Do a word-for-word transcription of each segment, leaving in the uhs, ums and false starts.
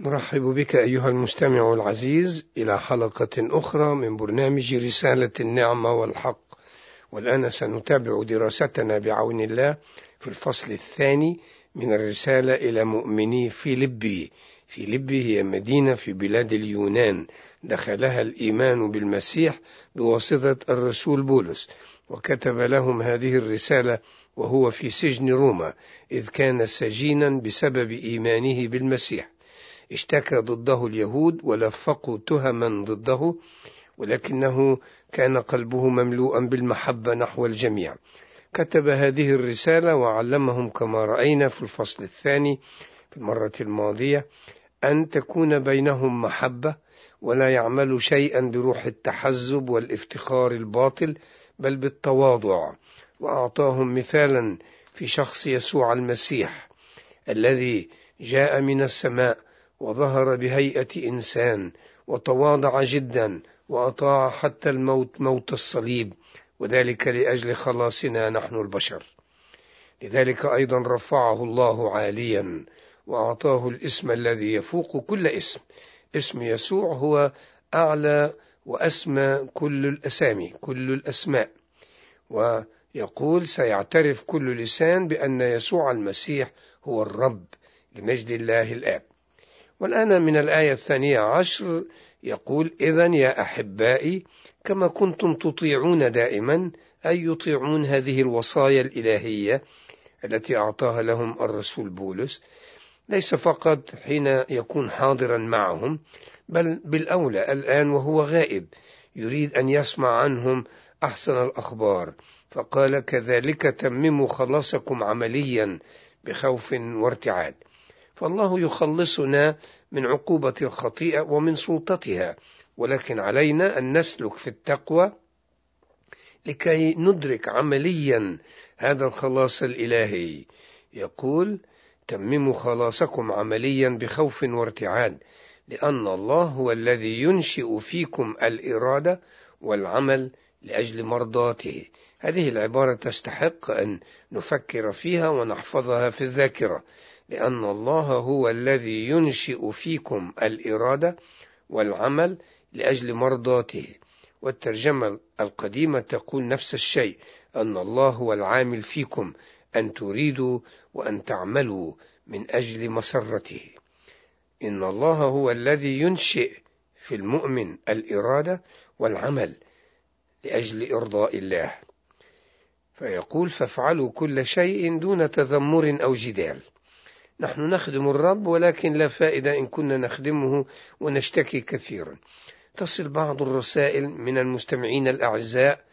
نرحب بك أيها المستمع العزيز إلى حلقة أخرى من برنامج رسالة النعمة والحق، والآن سنتابع دراستنا بعون الله في الفصل الثاني من الرسالة إلى مؤمني فيلبي. فيلبي هي مدينة في بلاد اليونان دخلها الإيمان بالمسيح بواسطة الرسول بولس، وكتب لهم هذه الرسالة وهو في سجن روما، إذ كان سجينا بسبب إيمانه بالمسيح. اشتكى ضده اليهود ولفقوا تهما ضده، ولكنه كان قلبه مملوءا بالمحبة نحو الجميع. كتب هذه الرسالة وعلمهم كما رأينا في الفصل الثاني في المرة الماضية أن تكون بينهم محبة، ولا يعملوا شيئا بروح التحزب والافتخار الباطل، بل بالتواضع. وأعطاهم مثالا في شخص يسوع المسيح الذي جاء من السماء وظهر بهيئة إنسان، وتواضع جدا وأطاع حتى الموت، موت الصليب، وذلك لأجل خلاصنا نحن البشر. لذلك أيضا رفعه الله عاليا وأعطاه الاسم الذي يفوق كل اسم. اسم يسوع هو أعلى وأسمى كل الأسامي، كل الأسماء. ويقول سيعترف كل لسان بأن يسوع المسيح هو الرب لمجد الله الآب. والآن من الآية الثانية عشر يقول: إذن يا أحبائي كما كنتم تطيعون دائما، أي يطيعون هذه الوصايا الإلهية التي أعطاها لهم الرسول بولس، ليس فقط حين يكون حاضرا معهم، بل بالأولى الآن وهو غائب، يريد أن يسمع عنهم أحسن الأخبار. فقال: كذلك تمموا خلاصكم عمليا بخوف وارتعاد. فالله يخلصنا من عقوبة الخطيئة ومن سلطتها، ولكن علينا أن نسلك في التقوى لكي ندرك عمليا هذا الخلاص الإلهي. يقول: تمموا خلاصكم عمليا بخوف وارتعاد، لأن الله هو الذي ينشئ فيكم الإرادة والعمل لأجل مرضاته. هذه العبارة تستحق أن نفكر فيها ونحفظها في الذاكرة، لأن الله هو الذي ينشئ فيكم الإرادة والعمل لأجل مرضاته. والترجمة القديمة تقول نفس الشيء، أن الله هو العامل فيكم أن تريدوا وأن تعملوا من أجل مسرته. إن الله هو الذي ينشئ في المؤمن الإرادة والعمل لأجل إرضاء الله. فيقول: فافعلوا كل شيء دون تذمر أو جدال. نحن نخدم الرب، ولكن لا فائدة إن كنا نخدمه ونشتكي كثيرا. تصل بعض الرسائل من المستمعين الأعزاء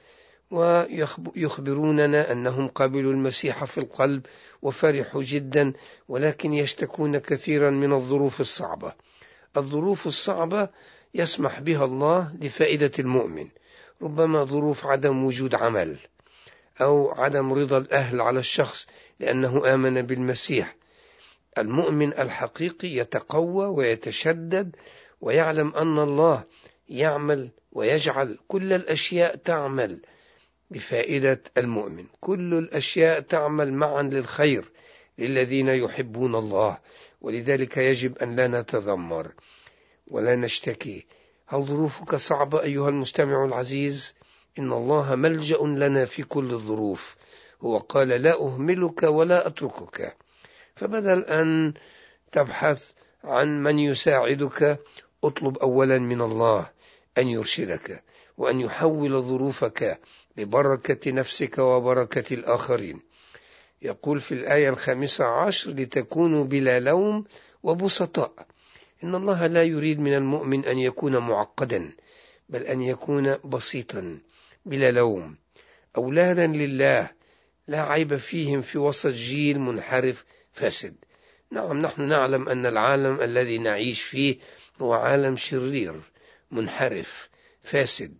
ويخبروننا أنهم قبلوا المسيح في القلب وفرحوا جدا، ولكن يشتكون كثيرا من الظروف الصعبة. الظروف الصعبة يسمح بها الله لفائدة المؤمن، ربما ظروف عدم وجود عمل، أو عدم رضا الأهل على الشخص لأنه آمن بالمسيح. المؤمن الحقيقي يتقوى ويتشدد ويعلم أن الله يعمل ويجعل كل الأشياء تعمل بفائدة المؤمن. كل الأشياء تعمل معا للخير للذين يحبون الله، ولذلك يجب أن لا نتذمر ولا نشتكي. هل ظروفك صعبة أيها المستمع العزيز؟ إن الله ملجأ لنا في كل الظروف. هو قال: لا أهملك ولا أتركك. فبدل أن تبحث عن من يساعدك، اطلب أولا من الله أن يرشدك وأن يحول ظروفك ببركة نفسك وبركة الآخرين. يقول في الآية الخامسة عشر: لتكونوا بلا لوم وبسطاء. إن الله لا يريد من المؤمن أن يكون معقدا، بل أن يكون بسيطا بلا لوم. أولادا لله لا عيب فيهم في وسط جيل منحرف فاسد. نعم، نحن نعلم أن العالم الذي نعيش فيه هو عالم شرير منحرف فاسد.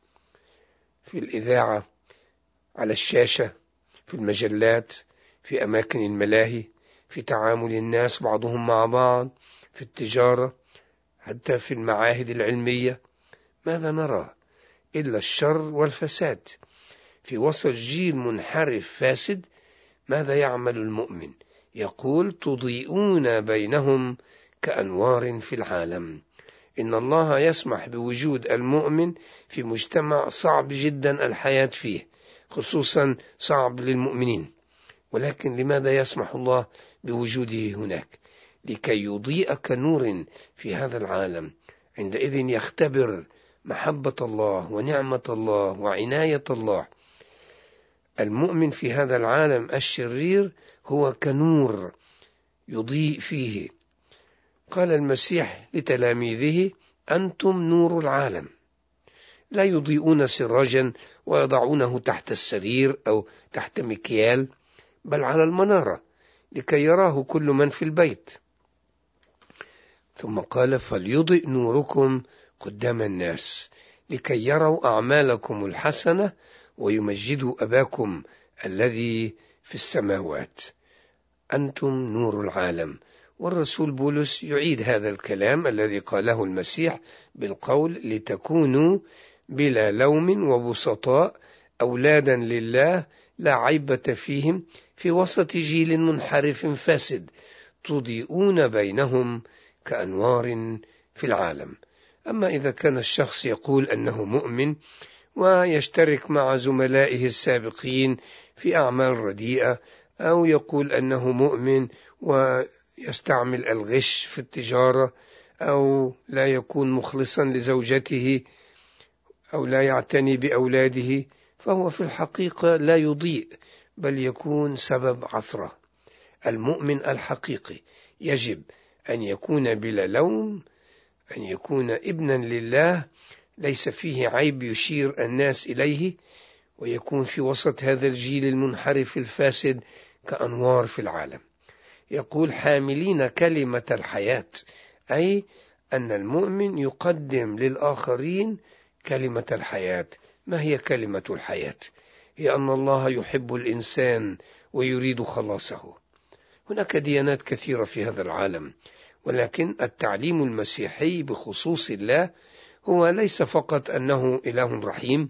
في الإذاعة، على الشاشة، في المجلات، في أماكن الملاهي، في تعامل الناس بعضهم مع بعض، في التجارة، حتى في المعاهد العلمية، ماذا نرى إلا الشر والفساد؟ في وسط جيل منحرف فاسد ماذا يعمل المؤمن؟ يقول: تضيئون بينهم كأنوار في العالم. إن الله يسمح بوجود المؤمن في مجتمع صعب جدا الحياة فيه، خصوصا صعب للمؤمنين، ولكن لماذا يسمح الله بوجوده هناك؟ لكي يضيء كنور في هذا العالم، عندئذ يختبر محبة الله ونعمة الله وعناية الله. المؤمن في هذا العالم الشرير هو كنور يضيء فيه. قال المسيح لتلاميذه: أنتم نور العالم. لا يضيئون سراجا ويضعونه تحت السرير أو تحت مكيال، بل على المنارة لكي يراه كل من في البيت. ثم قال: فليضئ نوركم قدام الناس لكي يروا أعمالكم الحسنة ويمجدوا أباكم الذي في السماوات. أنتم نور العالم. والرسول بولس يعيد هذا الكلام الذي قاله المسيح بالقول: لتكونوا بلا لوم وبسطاء أولادا لله لا عيبة فيهم في وسط جيل منحرف فاسد تضيئون بينهم كأنوار في العالم. أما إذا كان الشخص يقول أنه مؤمن ويشترك مع زملائه السابقين في أعمال رديئة، أو يقول أنه مؤمن ويستعمل الغش في التجارة، أو لا يكون مخلصا لزوجته، أو لا يعتني بأولاده، فهو في الحقيقة لا يضيء بل يكون سبب عثرة. المؤمن الحقيقي يجب أن يكون بلا لوم، أن يكون ابنا لله ليس فيه عيب يشير الناس إليه، ويكون في وسط هذا الجيل المنحرف الفاسد كأنوار في العالم. يقول: حاملين كلمة الحياة، أي أن المؤمن يقدم للآخرين كلمة الحياة. ما هي كلمة الحياة؟ هي أن الله يحب الإنسان ويريد خلاصه. هناك ديانات كثيرة في هذا العالم، ولكن التعليم المسيحي بخصوص الله هو ليس فقط أنه إله رحيم،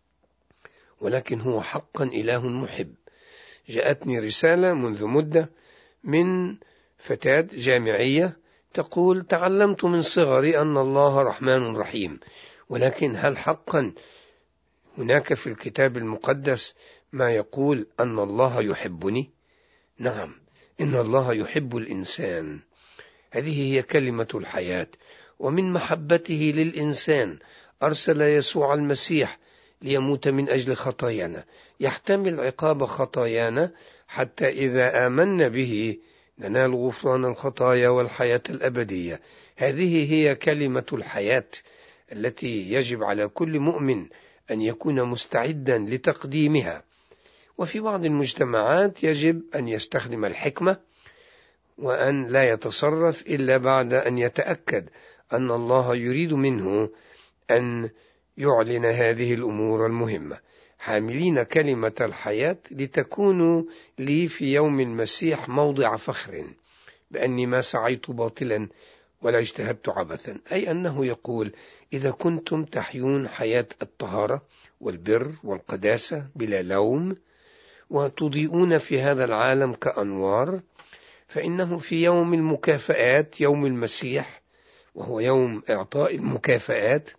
ولكن هو حقا إله محب. جاءتني رسالة منذ مدة من فتاة جامعية تقول: تعلمت من صغري أن الله رحمن رحيم، ولكن هل حقا هناك في الكتاب المقدس ما يقول أن الله يحبني؟ نعم، إن الله يحب الإنسان. هذه هي كلمة الحياة. ومن محبته للإنسان أرسل يسوع المسيح ليموت من أجل خطايانا، يحتمل عقاب خطايانا حتى إذا آمنا به ننال غفران الخطايا والحياة الأبدية. هذه هي كلمة الحياة التي يجب على كل مؤمن أن يكون مستعدا لتقديمها. وفي بعض المجتمعات يجب أن يستخدم الحكمة وأن لا يتصرف إلا بعد أن يتأكد أن الله يريد منه أن يعلن هذه الأمور المهمة. حاملين كلمة الحياة لتكونوا لي في يوم المسيح موضع فخر بأني ما سعيت باطلا ولا اجتهدت عبثا. أي أنه يقول: إذا كنتم تحيون حياة الطهارة والبر والقداسة بلا لوم وتضيئون في هذا العالم كأنوار، فإنه في يوم المكافآت، يوم المسيح وهو يوم إعطاء المكافآت،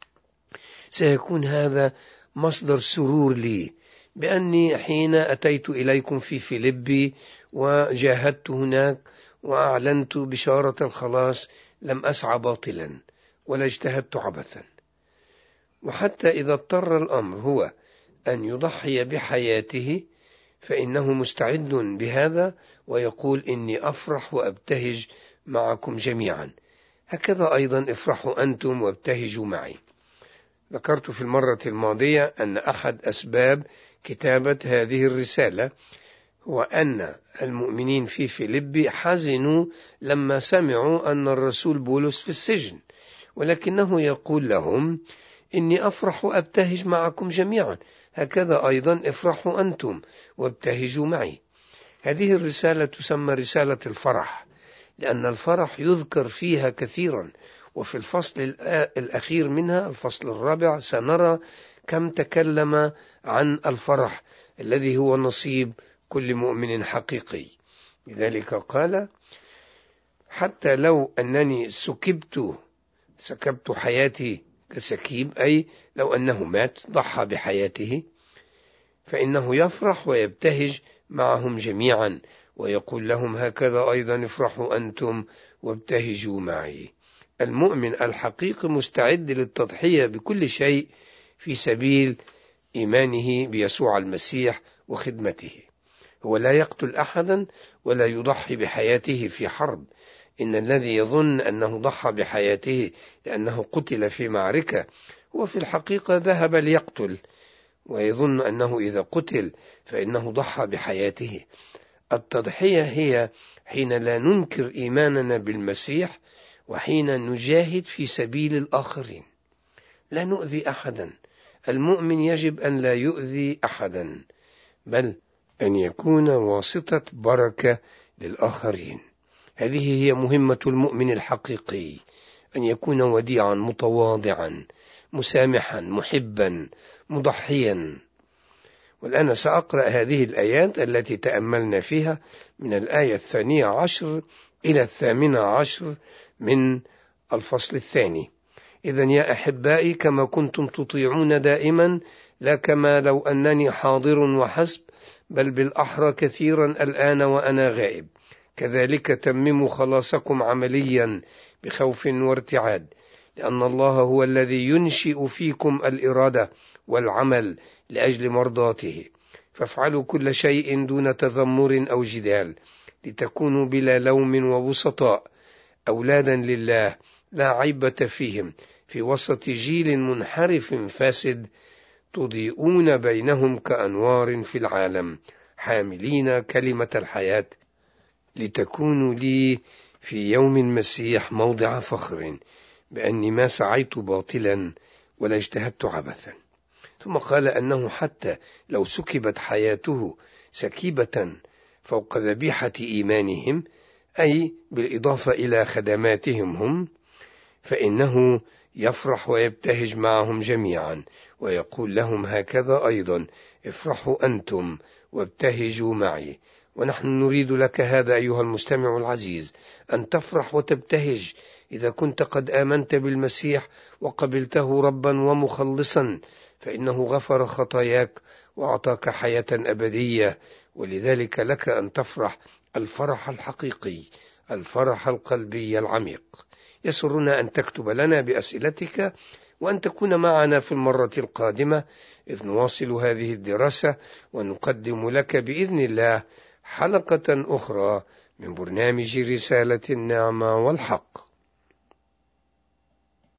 سيكون هذا مصدر سرور لي، بأني حين أتيت إليكم في فيلبي وجاهدت هناك وأعلنت بشارة الخلاص لم أسعى باطلا ولا اجتهدت عبثا. وحتى إذا اضطر الأمر هو أن يضحي بحياته فإنه مستعد بهذا، ويقول: إني أفرح وأبتهج معكم جميعا. هكذا أيضا افرحوا أنتم وابتهجوا معي. ذكرت في المرة الماضية أن أحد أسباب كتابة هذه الرسالة هو أن المؤمنين في فيلبي حزنوا لما سمعوا أن الرسول بولس في السجن، ولكنه يقول لهم: إني أفرح وأبتهج معكم جميعا، هكذا أيضا افرحوا أنتم وابتهجوا معي. هذه الرسالة تسمى رسالة الفرح، لأن الفرح يذكر فيها كثيرا، وفي الفصل الأخير منها الفصل الرابع سنرى كم تكلم عن الفرح الذي هو نصيب كل مؤمن حقيقي. لذلك قال: حتى لو أنني سكبت سكبت حياتي كسكيب، أي لو أنه مات ضحى بحياته، فإنه يفرح ويبتهج معهم جميعا ويقول لهم هكذا أيضا افرحوا أنتم وابتهجوا معي. المؤمن الحقيقي مستعد للتضحية بكل شيء في سبيل إيمانه بيسوع المسيح وخدمته. هو لا يقتل أحدا ولا يضحي بحياته في حرب. إن الذي يظن أنه ضحى بحياته لأنه قتل في معركة هو في الحقيقة ذهب ليقتل، ويظن أنه إذا قتل فإنه ضحى بحياته. التضحية هي حين لا ننكر إيماننا بالمسيح وحين نجاهد في سبيل الآخرين، لا نؤذي أحدا. المؤمن يجب أن لا يؤذي أحدا، بل أن يكون واسطة بركة للآخرين. هذه هي مهمة المؤمن الحقيقي، أن يكون وديعا متواضعا مسامحا محبا مضحيا. والآن سأقرأ هذه الآيات التي تأملنا فيها من الآية الثانية عشر إلى الثامنة عشر من الفصل الثاني. إذن يا أحبائي، كما كنتم تطيعون دائما، لا كما لو أنني حاضر وحسب، بل بالأحرى كثيرا الآن وأنا غائب، كذلك تمموا خلاصكم عمليا بخوف وارتعاد، لأن الله هو الذي ينشئ فيكم الإرادة والعمل لأجل مرضاته. فافعلوا كل شيء دون تذمر أو جدال، لتكونوا بلا لوم ووسطاء، أولادا لله لا عيبة فيهم، في وسط جيل منحرف فاسد، تضيئون بينهم كأنوار في العالم، حاملين كلمة الحياة، لتكونوا لي في يوم المسيح موضع فخر، بأني ما سعيت باطلا ولا اجتهدت عبثا. ثم قال أنه حتى لو سكبت حياته سكيبة فوق ذبيحة إيمانهم، أي بالإضافة إلى خدماتهم هم، فإنه يفرح ويبتهج معهم جميعا ويقول لهم هكذا أيضا افرحوا أنتم وابتهجوا معي. ونحن نريد لك هذا أيها المستمع العزيز، أن تفرح وتبتهج إذا كنت قد آمنت بالمسيح وقبلته ربا ومخلصا، فإنه غفر خطاياك وأعطاك حياة أبدية. ولذلك لك أن تفرح الفرح الحقيقي، الفرح القلبي العميق. يسرنا أن تكتب لنا بأسئلتك وأن تكون معنا في المرة القادمة، إذ نواصل هذه الدراسة ونقدم لك بإذن الله حلقة أخرى من برنامج رسالة النعمة والحق.